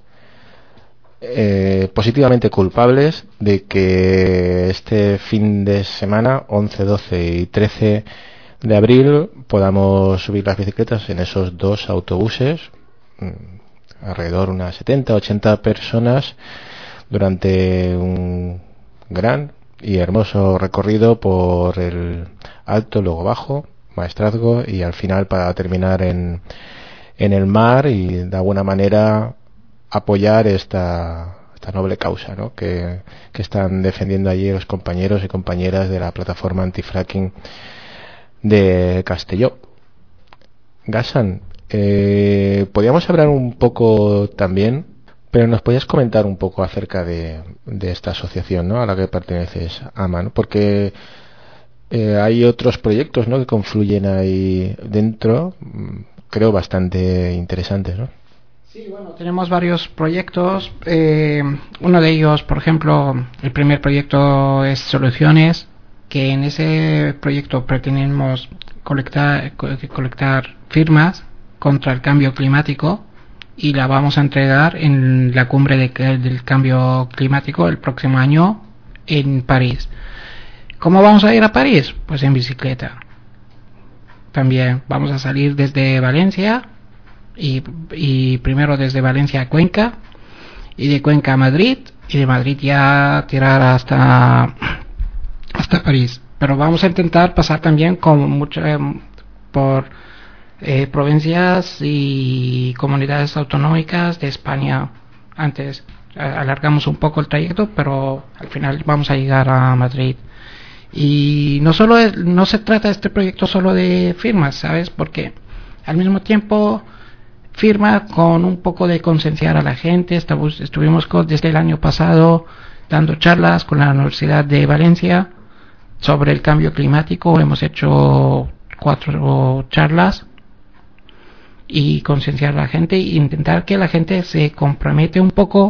positivamente culpables de que este fin de semana 11, 12 y 13 de abril podamos subir las bicicletas en esos dos autobuses, alrededor de unas 70-80 personas, durante un gran y hermoso recorrido por el Alto, luego Bajo, Maestrazgo, y al final para terminar en el mar y de alguna manera apoyar esta noble causa, ¿no? que están defendiendo allí los compañeros y compañeras de la plataforma antifracking de Castelló. Gassam, podríamos hablar un poco también, pero nos podías comentar un poco acerca de esta asociación, ¿no? A la que perteneces, AMA, ¿no? Porque hay otros proyectos, ¿no? que confluyen ahí dentro, creo bastante interesantes, ¿no? Sí, bueno, tenemos varios proyectos. Uno de ellos, por ejemplo, el primer proyecto es Soluciones, que en ese proyecto pretendemos colectar firmas contra el cambio climático y la vamos a entregar en la cumbre del cambio climático el próximo año en París. ¿Cómo vamos a ir a París? Pues en bicicleta. También vamos a salir desde Valencia y primero desde Valencia a Cuenca y de Cuenca a Madrid y de Madrid ya tirar hasta París. Pero vamos a intentar pasar también por provincias y comunidades autonómicas de España. Antes alargamos un poco el trayecto, pero al final vamos a llegar a Madrid. Y no se trata este proyecto solo de firmas, ¿sabes? Porque al mismo tiempo firma con un poco de concienciar a la gente. Estuvimos desde el año pasado dando charlas con la Universidad de Valencia sobre el cambio climático. Hemos hecho 4 charlas y concienciar a la gente e intentar que la gente se compromete un poco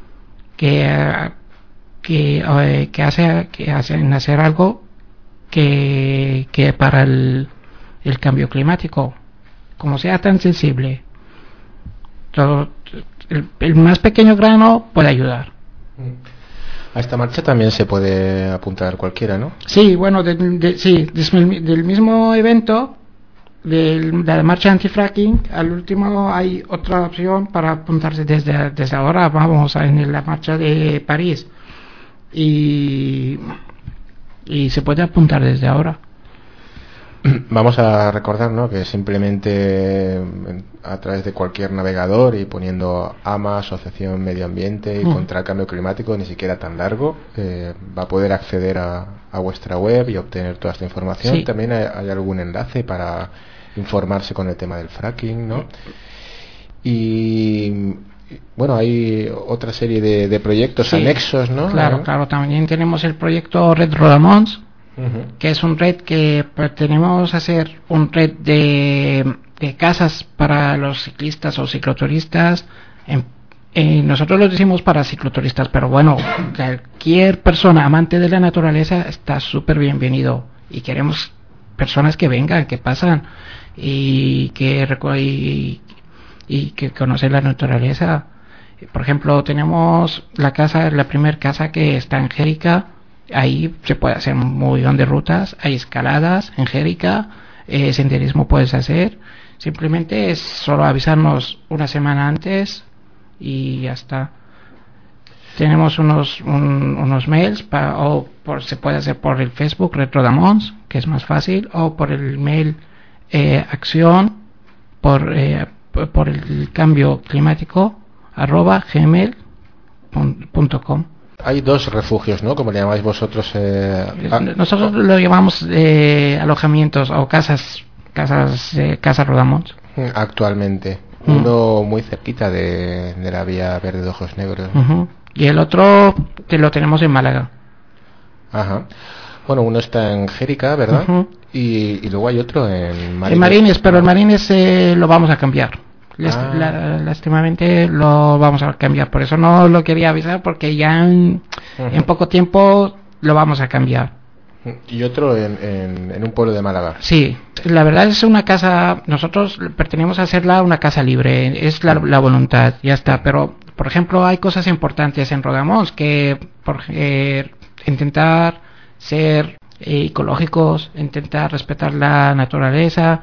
que hacen hacer algo que para el cambio climático, como sea tan sensible, el más pequeño grano puede ayudar. A esta marcha también se puede apuntar cualquiera, ¿no? Sí, bueno, del mismo evento, de la marcha antifracking, al último hay otra opción para apuntarse desde ahora. Vamos en la marcha de París y se puede apuntar desde ahora. Vamos a recordar, ¿no?, que simplemente a través de cualquier navegador y poniendo AMA, Asociación Medio Ambiente y contra el Cambio Climático, ni siquiera tan largo, va a poder acceder a vuestra web y obtener toda esta información. Sí. También hay algún enlace para informarse con el tema del fracking, ¿no? Y bueno, hay otra serie de proyectos anexos, ¿no? Claro, también tenemos el proyecto Red Rodamons, que es un red que pretendemos hacer un red de casas para los ciclistas o cicloturistas. Nosotros lo decimos para cicloturistas, pero bueno, cualquier persona amante de la naturaleza está súper bienvenido, y queremos personas que vengan, que pasan y que conocen la naturaleza. Por ejemplo, tenemos la primera casa que está en Jérica. Ahí se puede hacer un montón de rutas, hay escaladas en Jérica, senderismo puedes hacer. Simplemente es solo avisarnos una semana antes y ya está. Tenemos unos mails se puede hacer por el Facebook Retrodamons, que es más fácil, o por el mail acción por el cambio climático @gmail.com. Hay 2 refugios, ¿no? Como le llamáis vosotros. Nosotros lo llamamos alojamientos o casas Rodamons. Actualmente. Uno muy cerquita de la vía Verde de Ojos Negros. Y el otro lo tenemos en Málaga. Ajá. Bueno, uno está en Jérica, ¿verdad? Y luego hay otro en Marines. En Marines, pero el Marines lo vamos a cambiar. Lástimamente lo vamos a cambiar, por eso no lo quería avisar, porque ya en poco tiempo lo vamos a cambiar. Y otro en un pueblo de Málaga. Sí, la verdad es una casa, nosotros pretendemos hacerla una casa libre, es la voluntad, ya está. Pero, por ejemplo, hay cosas importantes en Rodamons, que intentar ser ecológicos, intentar respetar la naturaleza.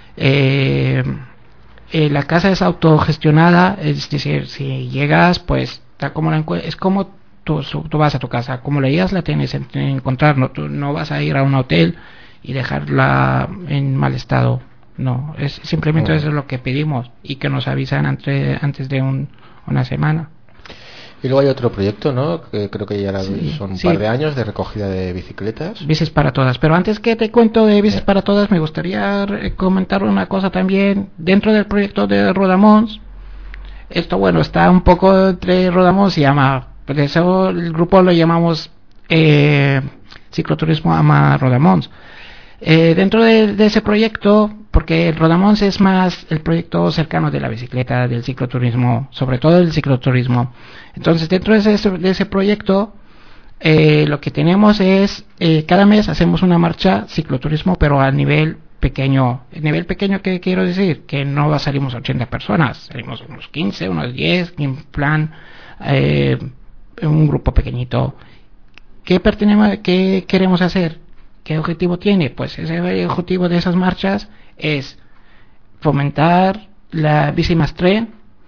La casa es autogestionada, es decir, si llegas, pues tal como es como tú vas a tu casa, como la llegas la tienes que encontrar, tú no vas a ir a un hotel y dejarla en mal estado, no, es simplemente eso es lo que pedimos, y que nos avisan antes de una semana. Y luego hay otro proyecto, ¿no? Que creo que ya son un par de años, de recogida de bicicletas. Bicis para todas. Pero antes que te cuento de Bicis para todas, me gustaría comentar una cosa también. Dentro del proyecto de Rodamons, esto está un poco entre Rodamons y AMA. Por eso el grupo lo llamamos Cicloturismo AMA Rodamons. Dentro de ese proyecto, porque el Rodamons es más el proyecto cercano de la bicicleta, del cicloturismo, sobre todo el cicloturismo. Entonces, dentro de ese proyecto, lo que tenemos es, cada mes hacemos una marcha cicloturismo, pero a nivel pequeño. ¿El nivel pequeño qué quiero decir? Que no salimos 80 personas, salimos unos 15, unos 10, en plan, un grupo pequeñito. ¿Qué queremos hacer? ¿Qué objetivo tiene? Pues ese objetivo de esas marchas es fomentar la bici más tren,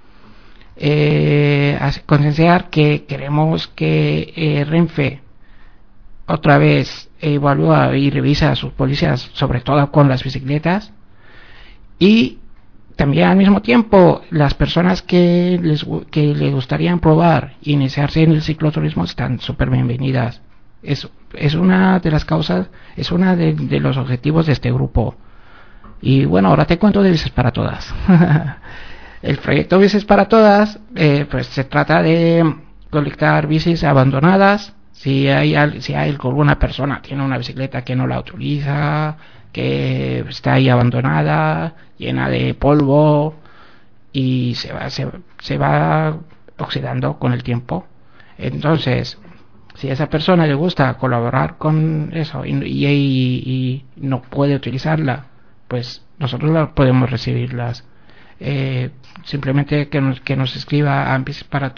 concienciar que queremos que Renfe otra vez evalúa y revisa a sus policías, sobre todo con las bicicletas, y también al mismo tiempo las personas que les gustaría probar e iniciarse en el cicloturismo están súper bienvenidas. Es una de las causas, es una de los objetivos de este grupo. Y bueno, ahora te cuento de Bicis para Todas. El proyecto Bicis para Todas, pues se trata de colectar bicis abandonadas. Si hay alguna persona tiene una bicicleta que no la utiliza, que está ahí abandonada, llena de polvo y se va oxidando con el tiempo. Entonces, si a esa persona le gusta colaborar con eso y no puede utilizarla, pues nosotros podemos recibirlas. Simplemente que nos escriba a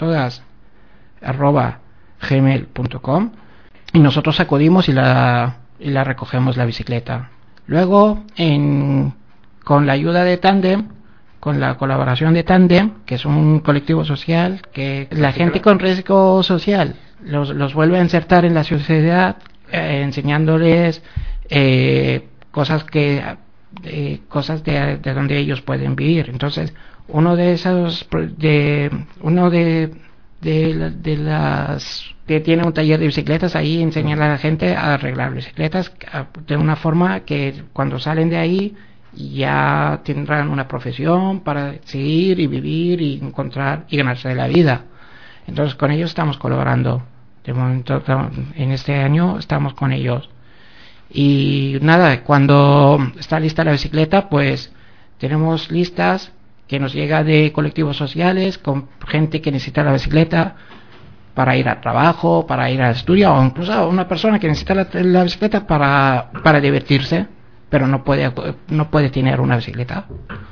bicisparatodas@gmail.com y nosotros acudimos y la recogemos la bicicleta. Luego, con la ayuda de Tandem, con la colaboración de Tandem, que es un colectivo social, que la gente con riesgo social los vuelve a insertar en la sociedad, enseñándoles cosas de donde ellos pueden vivir. Entonces, uno de las que tiene un taller de bicicletas, ahí enseñan a la gente a arreglar bicicletas de una forma que cuando salen de ahí ya tendrán una profesión para seguir y vivir y encontrar y ganarse la vida. Entonces, con ellos estamos colaborando. De momento, en este año estamos con ellos. Y nada, cuando está lista la bicicleta, pues tenemos listas que nos llega de colectivos sociales con gente que necesita la bicicleta para ir al trabajo, para ir al estudio, o incluso una persona que necesita la bicicleta para divertirse, pero no puede tener una bicicleta.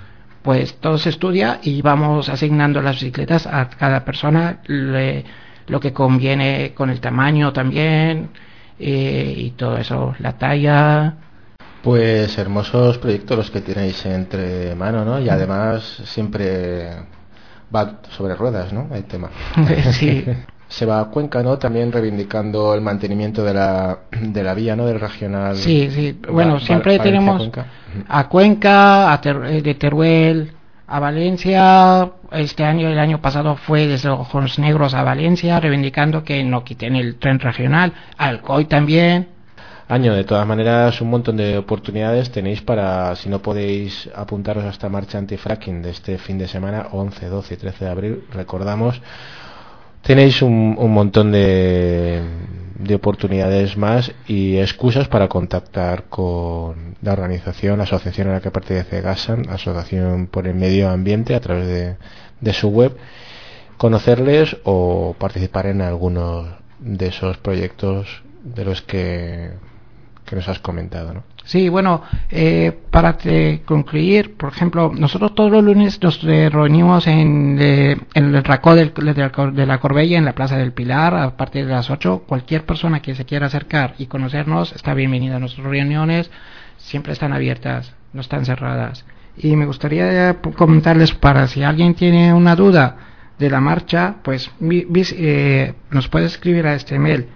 pues todo se estudia y vamos asignando las bicicletas a cada persona, lo que conviene con el tamaño también, y todo eso, la talla. Pues hermosos proyectos los que tenéis entre mano, ¿no? Y además siempre va sobre ruedas, ¿no? El tema. Sí. Se va a Cuenca, ¿no? También reivindicando el mantenimiento de la vía, ¿no? Del regional. Sí. Bueno, siempre tenemos a Cuenca, de Teruel a Valencia. El año pasado fue desde Ojos Negros a Valencia, reivindicando que no quiten el tren regional. Alcoy también. De todas maneras, un montón de oportunidades tenéis para, si no podéis apuntaros a esta marcha antifracking de este fin de semana, 11, 12 y 13 de abril, recordamos. Tenéis un montón de oportunidades más y excusas para contactar con la organización, la asociación a la que pertenece GASAN, Asociación por el Medio Ambiente, a través de su web, conocerles o participar en algunos de esos proyectos de los que nos has comentado, ¿no? Sí, bueno, para concluir, por ejemplo, nosotros todos los lunes nos reunimos en el racó de la Corbella, en la Plaza del Pilar, a partir de las 8. Cualquier persona que se quiera acercar y conocernos está bienvenida. Nuestras reuniones siempre están abiertas, no están cerradas. Y me gustaría comentarles, para si alguien tiene una duda de la marcha, pues nos puede escribir a este mail,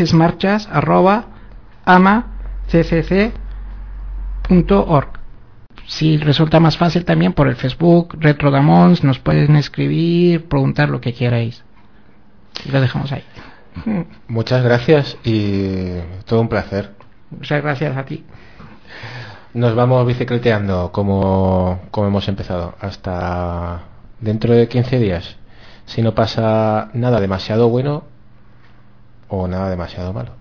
bicesmarchas@amaccc.org. Si resulta más fácil, también por el Facebook Retrodamons nos pueden escribir, preguntar lo que queráis, y lo dejamos ahí. Muchas gracias y todo un placer. Muchas gracias a ti. Nos vamos bicicleteando como hemos empezado hasta dentro de 15 días, si no pasa nada demasiado bueno o nada demasiado malo.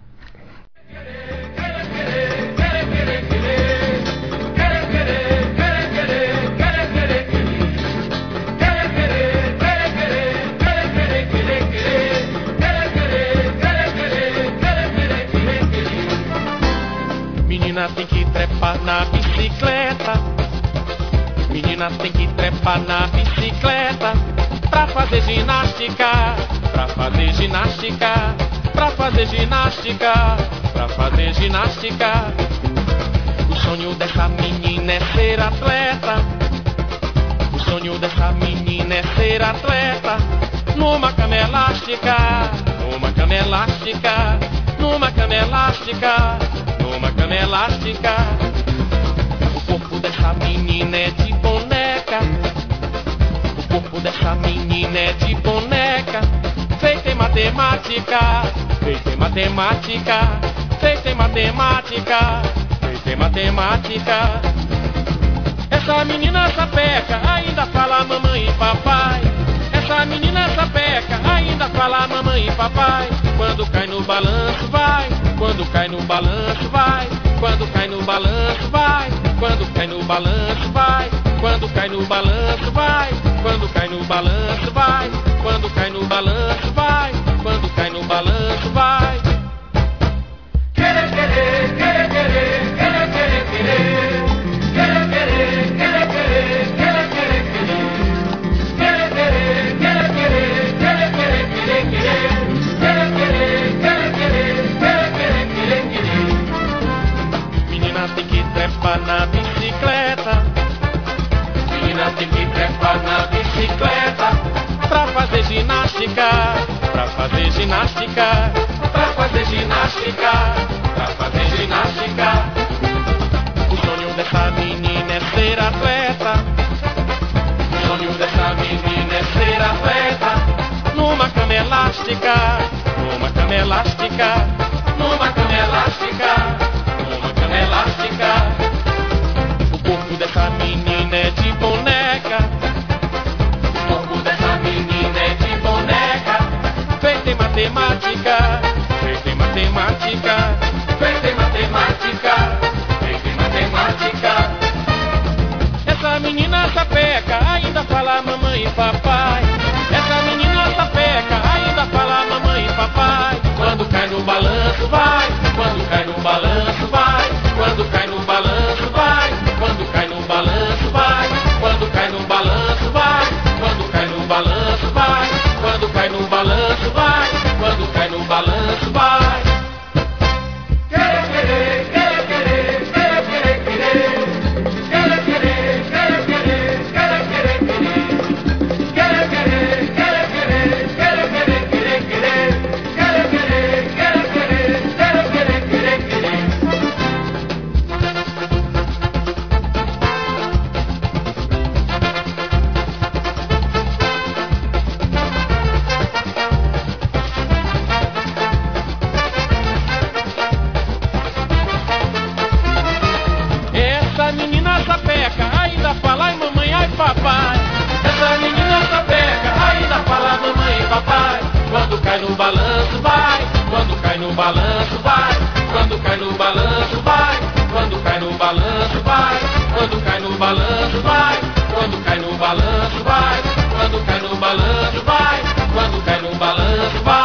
Menina tem que trepar na bicicleta. Menina tem que trepar na bicicleta pra fazer ginástica, pra fazer ginástica, pra fazer ginástica, pra fazer ginástica. O sonho dessa menina é ser atleta. O sonho dessa menina é ser atleta. Numa cama elástica, numa cama elástica, numa cama elástica, numa cama elástica. O corpo dessa menina é de boneca. O corpo dessa menina é de boneca. Feita em matemática, feita em matemática, feita em matemática, feita em matemática. Essa menina sapeca ainda fala mamãe e papai. Essa menina sapeca ainda fala mamãe e papai. Quando cai no balanço vai, quando cai no balanço vai, quando cai no balanço vai, quando cai no balanço vai, quando cai no balanço vai, quando cai no balanço vai, quando cai no balanço vai, quando cai no balanço vai. Querer, querer, querer, querer, querer, querer, querer. Querer, querer, querer, querer, querer, querer, querer. Querer, querer, querer, querer, querer, querer, querer, querer. Querer, querer, querer, querer, querer, querer, querer, querer. Menina tem que trepar na bicicleta. Menina tem que trepar na bicicleta pra fazer ginástica, pra fazer ginástica, pra fazer ginástica, pra fazer ginástica. O sonho dessa menina é ser atleta. O sonho dessa menina é ser atleta. Numa cama elástica, numa cama elástica, numa cama elástica, numa cama elástica. O corpo dessa menina é de boneca. O corpo dessa menina é de boneca. Feita em matemática, feita em matemática, feita em matemática, feita em matemática. Essa menina sapeca ainda fala mamãe e papai. Essa menina sapeca ainda fala mamãe e papai. Quando cai no balanço vai, quando cai no balanço vai, quando cai no balanço vai, quando cai no balanço vai, quando cai no cai no balanço vai, quando cai no balanço vai, quando cai no balanço vai, quando cai no balanço vai, quando cai no balanço vai, quando cai no balanço vai, quando cai no balanço vai, quando cai no balanço vai.